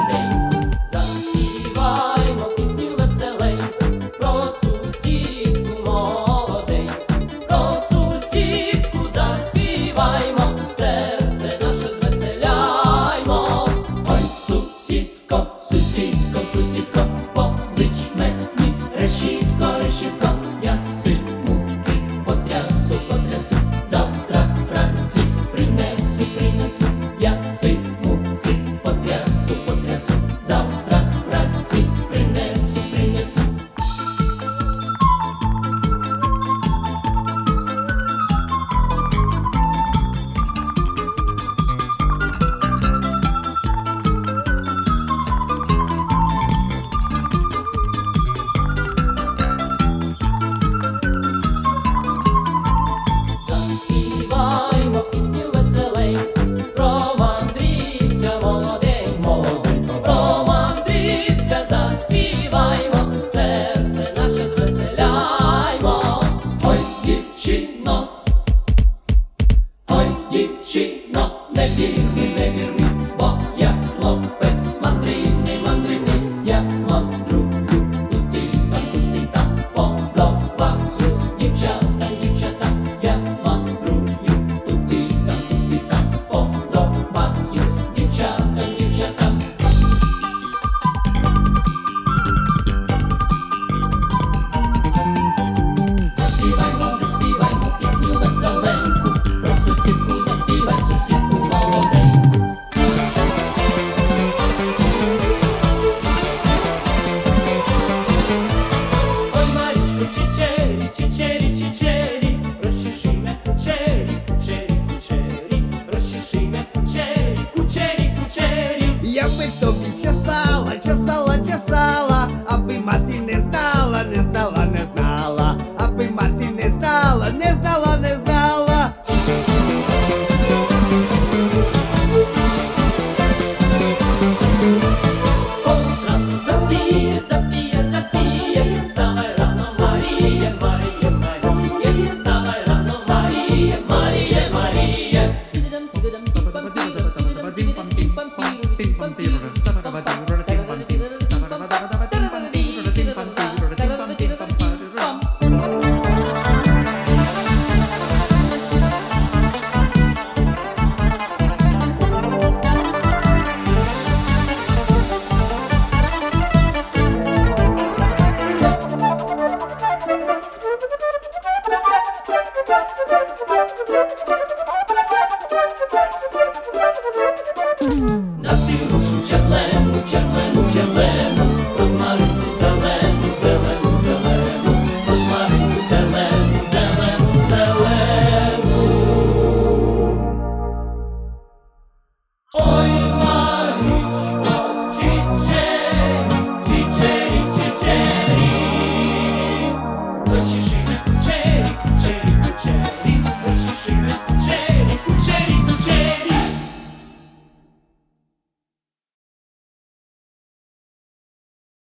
молоденьку, заспіваймо пісню веселеньку про сусідку молоденьку, про сусідку заспіваймо, серце наше звеселяймо. Ой, сусідко, сусідко, сусідко, позич мені решітко, решітко, я сильмуки потрясу, потрясу, завтра вранці принесу, принесу, я сильмуки потрясу, потрясу, завтра вранці принесу, принесу. Заспіваймо пісню веселеньку про мандрівця молоденького, про мандрівця заспіваймо, серце наше звеселяймо. Ой, дівчино, ой, дівчино, не вір мені, бо я хлопець мандрівний, мандрівний, я мандрую туди там, подобаюсь дівчатам, дівчатам, я мандрую туди там, подобаюсь дівчатам, дівчатам. Заспіваймо, заспіваймо пісню веселеньку, про сусідку заспівай, сусідку молоденьку. Ой, Марічко, чичері, чичері, чичері, розчеши ме кучері, кучері, кучері, розчеши ме кучері, кучері, кучері. Я би тобі чесала, чесала, чесала, аби мати не знала, не знала, не знала, аби мати не знала, не знала, не знала. Утро запіє, запіє, заспіє, вставай рано, Маріє, Маріє, Маріє, вставай рано, Маріє, Маріє, Маріє. Тидидам, тидидам, тіпам, тіру, тидидам, тидидам, тіпам, тіру, тіпам, тіру, тіпам, тарарам, тіру, тіпам, тарарам, тіру, тіпам, тарарам, тіру, тіпам. На ти рушуча